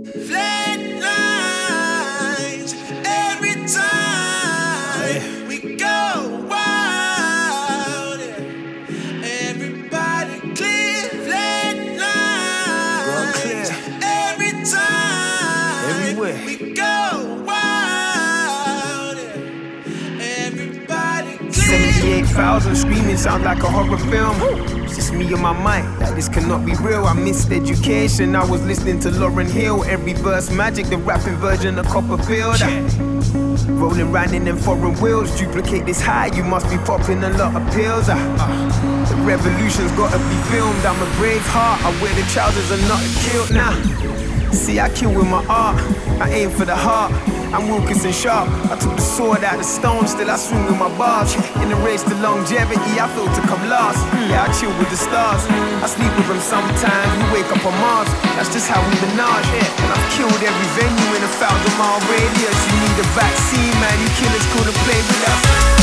Flatlines every time we go wild. Everybody clear. Flatlines every time everywhere we go wild. Everybody clear. 78,000 screaming sounds like a horror film. It's just me on my mind, like this cannot be real. I missed education, I was listening to Lauryn Hill. Every verse magic, the rapping version of Copperfield. Rolling round in them foreign wheels, duplicate this high, you must be popping a lot of pills. The revolution's gotta be filmed, I'm a brave heart, I wear the trousers and not a kilt. Nah, see I kill with my art, I aim for the heart, I'm Wilkinson Sharp. I took the sword out of stone, still I swing with my bars. In the race to longevity, I feel to come last. Yeah, I chill with the stars, I sleep with them sometimes, we wake up on Mars. That's just how we menage, and I've killed every venue in a 1,000-mile radius. You need a vaccine, man, you killers couldn't play with us.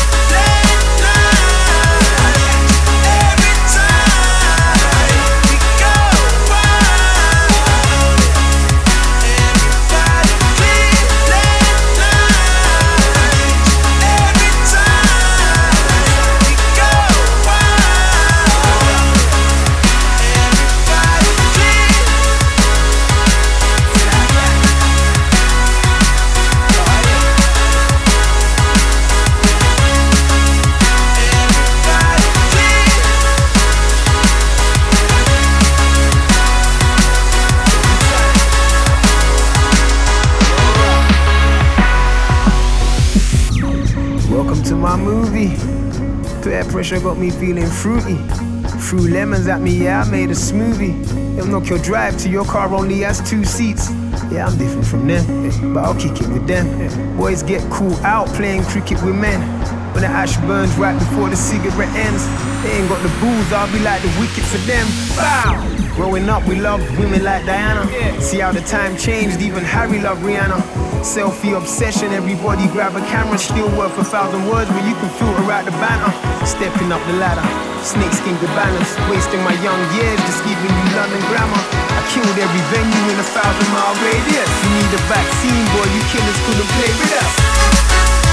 Welcome to my movie. Peer pressure got me feeling fruity. Threw lemons at me, yeah, I made a smoothie. It'll knock your drive till your car only has 2 seats. Yeah, I'm different from them, but I'll kick it with them. Boys get cool out playing cricket with men. When the ash burns right before the cigarette ends, they ain't got the booze, I'll be like the wicket for them. Bow! Growing up, we loved women like Diana. See how the time changed, even Harry loved Rihanna. Selfie obsession, everybody grab a camera. Still worth 1,000 words, but you can filter out the banter. Stepping up the ladder, snakeskin cabanas. Wasting my young years, just giving you London grammar. I killed every venue in a 1,000-mile radius. You need a vaccine, boy, you killers couldn't play with us.